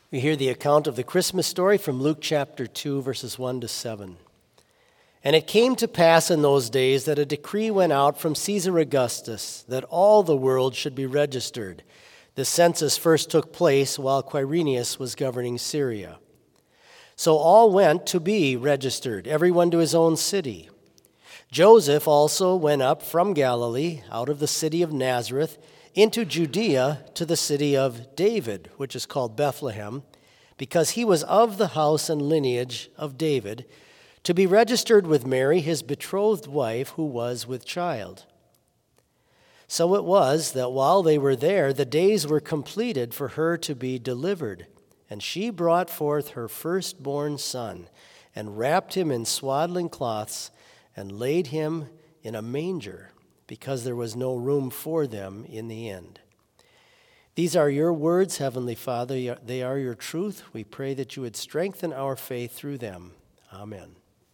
We hear the account of the Christmas story from Luke chapter 2, verses 1 to 7. And it came to pass in those days that a decree went out from Caesar Augustus that all the world should be registered. The census first took place while Quirinius was governing Syria. So all went to be registered, everyone to his own city. Joseph also went up from Galilee, out of the city of Nazareth, into Judea to the city of David, which is called Bethlehem, because he was of the house and lineage of David, to be registered with Mary, his betrothed wife, who was with child. So it was that while they were there, the days were completed for her to be delivered. And she brought forth her firstborn son, and wrapped him in swaddling cloths, and laid him in a manger, because there was no room for them in the inn. These are your words, Heavenly Father. They are your truth. We pray that you would strengthen our faith through them. Amen.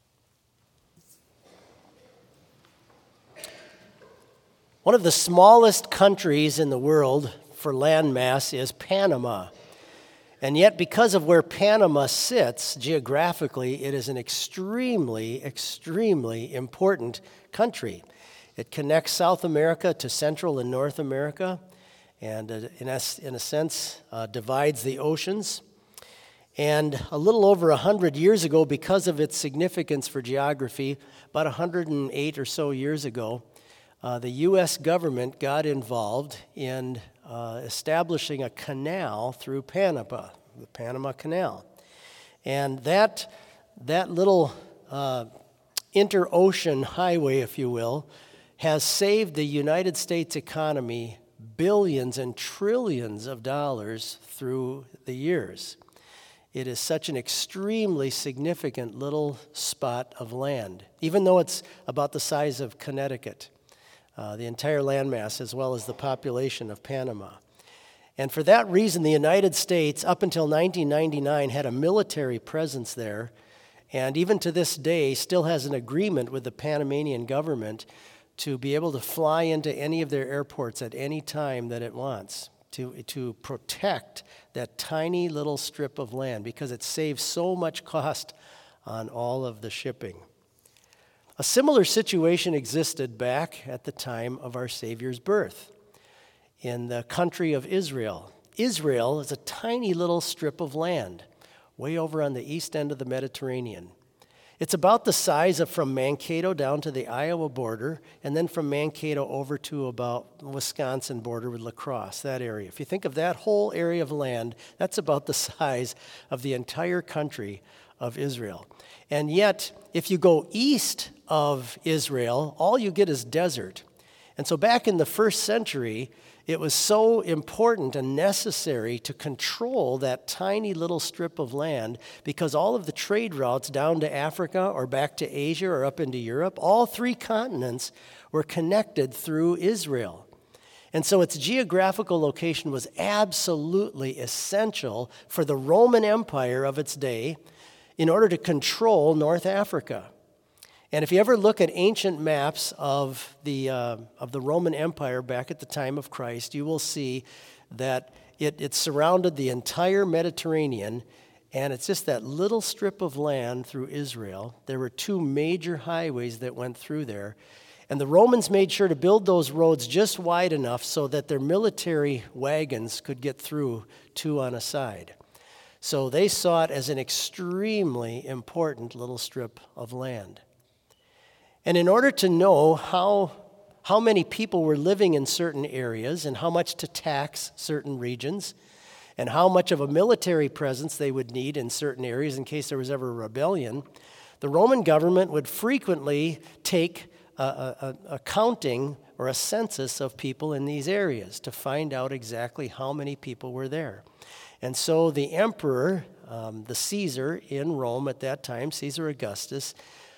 One of the smallest countries in the world for landmass is Panama. And yet, because of where Panama sits geographically, it is an extremely, extremely important country. It connects South America to Central and North America, and in a sense, divides the oceans. And a little over 100 years ago, because of its significance for geography, about 108 or so years ago, the U.S. government got involved in establishing a canal through Panama, the Panama Canal. And that little interocean highway, if you will, has saved the United States economy billions and trillions of dollars through the years. It is such an extremely significant little spot of land, even though it's about the size of Connecticut, the entire landmass as well as the population of Panama. And for that reason, the United States, up until 1999, had a military presence there, and even to this day still has an agreement with the Panamanian government to be able to fly into any of their airports at any time that it wants, to protect that tiny little strip of land, because it saves so much cost on all of the shipping. A similar situation existed back at the time of our Savior's birth in the country of Israel. Israel is a tiny little strip of land way over on the east end of the Mediterranean. It's about the size of from Mankato down to the Iowa border, and then from Mankato over to about the Wisconsin border with La Crosse, that area. If you think of that whole area of land, that's about the size of the entire country of Israel. And yet, if you go east of Israel, all you get is desert. And so back in the first century, it was so important and necessary to control that tiny little strip of land, because all of the trade routes down to Africa or back to Asia or up into Europe, all three continents were connected through Israel. And so its geographical location was absolutely essential for the Roman Empire of its day in order to control North Africa. And if you ever look at ancient maps of the Roman Empire back at the time of Christ, you will see that it surrounded the entire Mediterranean, and it's just that little strip of land through Israel. There were two major highways that went through there, and the Romans made sure to build those roads just wide enough so that their military wagons could get through two on a side. So they saw it as an extremely important little strip of land. And in order to know how many people were living in certain areas and how much to tax certain regions and how much of a military presence they would need in certain areas in case there was ever a rebellion, the Roman government would frequently take a counting or a census of people in these areas to find out exactly how many people were there. And so the emperor, the Caesar in Rome at that time, Caesar Augustus,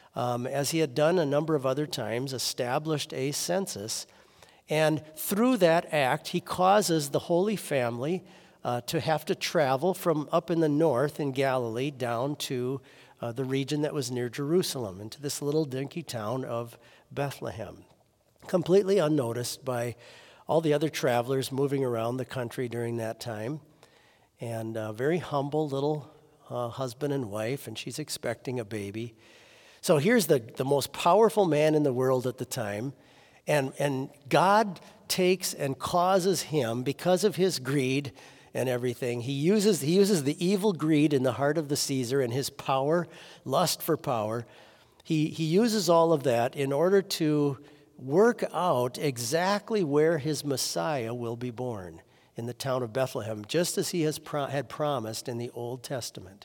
as he had done a number of other times, established a census. And through that act, he causes the Holy Family to have to travel from up in the north in Galilee down to the region that was near Jerusalem, into this little dinky town of Bethlehem, completely unnoticed by all the other travelers moving around the country during that time. and a very humble little husband and wife, and she's expecting a baby. So here's the most powerful man in the world at the time, and God takes and causes him, because of his greed and everything, he uses the evil greed in the heart of the Caesar and his power, lust for power. He uses all of that in order to work out exactly where his Messiah will be born, in the town of Bethlehem, just as he had promised in the Old Testament.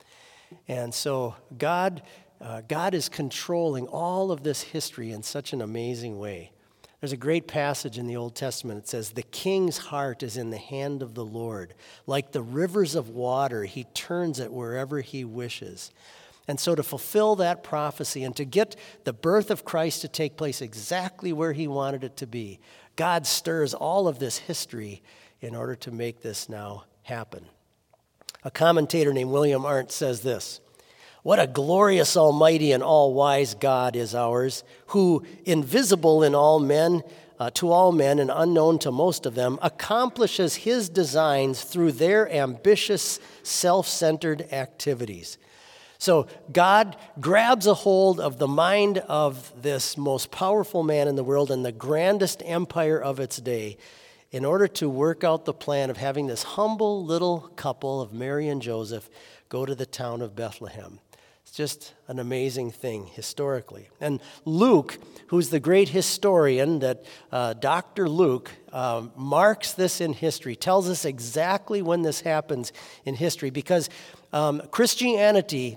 And so God is controlling all of this history in such an amazing way. There's a great passage in the Old Testament. It says, "The king's heart is in the hand of the Lord. Like the rivers of water, he turns it wherever he wishes." And so to fulfill that prophecy and to get the birth of Christ to take place exactly where he wanted it to be, God stirs all of this history in order to make this now happen. A commentator named William Arndt says this: "What a glorious, almighty, and all-wise God is ours, who, invisible in all men, to all men and unknown to most of them, accomplishes his designs through their ambitious, self-centered activities." So God grabs a hold of the mind of this most powerful man in the world and the grandest empire of its day in order to work out the plan of having this humble little couple of Mary and Joseph go to the town of Bethlehem. It's just an amazing thing historically. And Luke, who's the great historian that Dr. Luke marks this in history, tells us exactly when this happens in history, because Christianity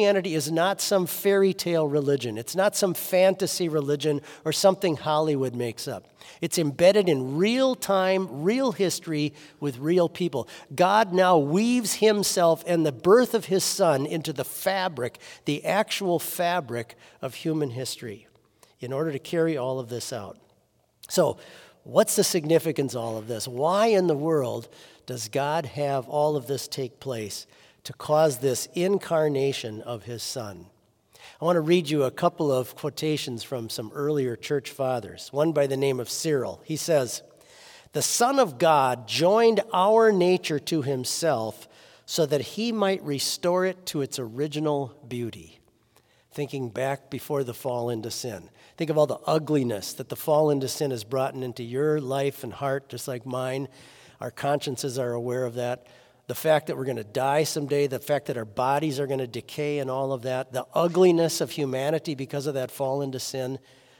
is not some fairy tale religion. It's not some fantasy religion or something Hollywood makes up. It's embedded in real time, real history with real people. God now weaves himself and the birth of his son into the fabric, the actual fabric of human history, in order to carry all of this out. So, what's the significance of all of this? Why in the world does God have all of this take place to cause this incarnation of his son? I want to read you a couple of quotations from some earlier church fathers. One by the name of Cyril. He says, "The Son of God joined our nature to himself so that he might restore it to its original beauty." Thinking back before the fall into sin. Think of all the ugliness that the fall into sin has brought into your life and heart, just like mine. Our consciences are aware of that. The fact that we're going to die someday, the fact that our bodies are going to decay and all of that, the ugliness of humanity because of that fall into sin.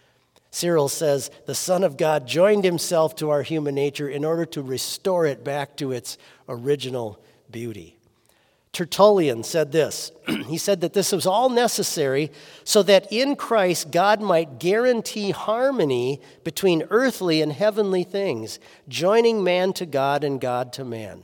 Cyril says, the Son of God joined himself to our human nature in order to restore it back to its original beauty. Tertullian said this. He said that this was all necessary so that in Christ God might guarantee harmony between earthly and heavenly things, joining man to God and God to man.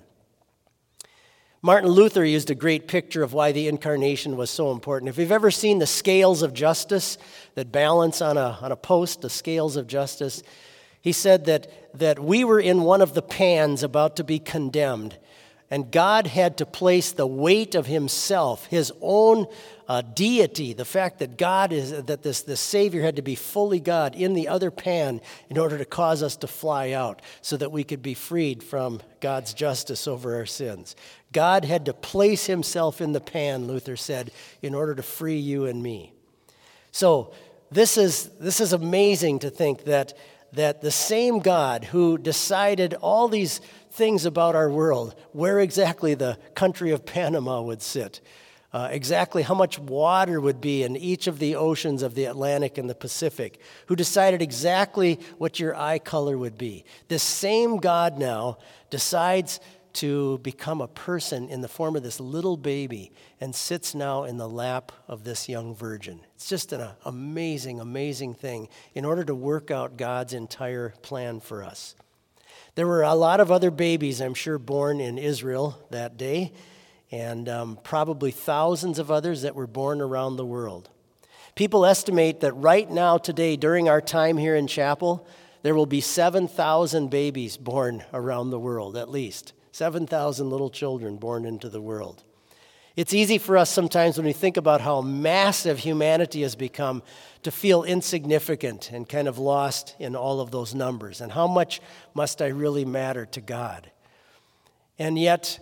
Martin Luther used a great picture of why the incarnation was so important. If you've ever seen the scales of justice that balance on a post, the scales of justice, he said that we were in one of the pans about to be condemned, and God had to place the weight of himself, his own deity, the fact that this Savior had to be fully God in the other pan in order to cause us to fly out so that we could be freed from God's justice over our sins. God had to place himself in the pan, Luther said, in order to free you and me. So this is amazing to think that the same God who decided all these things about our world, where exactly the country of Panama would sit, exactly how much water would be in each of the oceans of the Atlantic and the Pacific, who decided exactly what your eye color would be. This same God now decides to become a person in the form of this little baby and sits now in the lap of this young virgin. It's just an amazing, amazing thing in order to work out God's entire plan for us. There were a lot of other babies, I'm sure, born in Israel that day, and probably thousands of others that were born around the world. People estimate that right now, today, during our time here in chapel, there will be 7,000 babies born around the world, at least. 7,000 little children born into the world. It's easy for us sometimes when we think about how massive humanity has become to feel insignificant and kind of lost in all of those numbers. And how much must I really matter to God? And yet,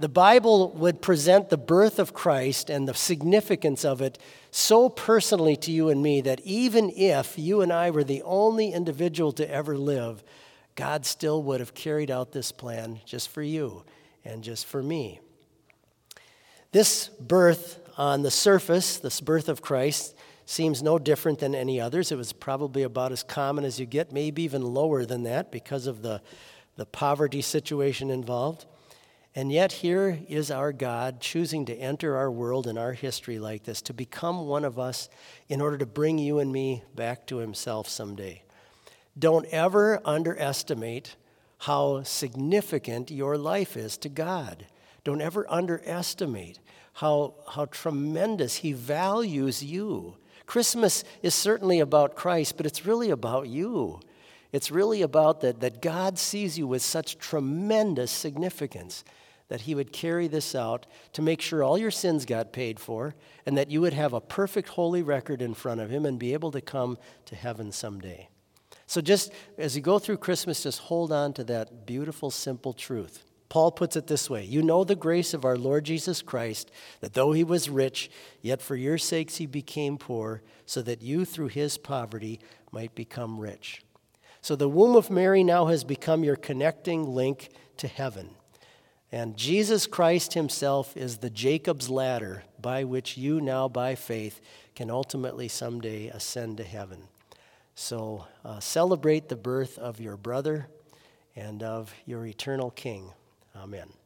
The Bible would present the birth of Christ and the significance of it so personally to you and me that even if you and I were the only individual to ever live, God still would have carried out this plan just for you and just for me. This birth on the surface, this birth of Christ, seems no different than any others. It was probably about as common as you get, maybe even lower than that because of the poverty situation involved. And yet here is our God choosing to enter our world and our history like this, to become one of us in order to bring you and me back to himself someday. Don't ever underestimate how significant your life is to God. Don't ever underestimate how tremendous he values you. Christmas is certainly about Christ, but it's really about you. It's really about that God sees you with such tremendous significance that he would carry this out to make sure all your sins got paid for and that you would have a perfect holy record in front of him and be able to come to heaven someday. So just as you go through Christmas, just hold on to that beautiful, simple truth. Paul puts it this way: you know the grace of our Lord Jesus Christ, that though he was rich, yet for your sakes he became poor, so that you through his poverty might become rich. So the womb of Mary now has become your connecting link to heaven. And Jesus Christ himself is the Jacob's ladder by which you now, by faith, can ultimately someday ascend to heaven. So celebrate the birth of your brother and of your eternal King. Amen.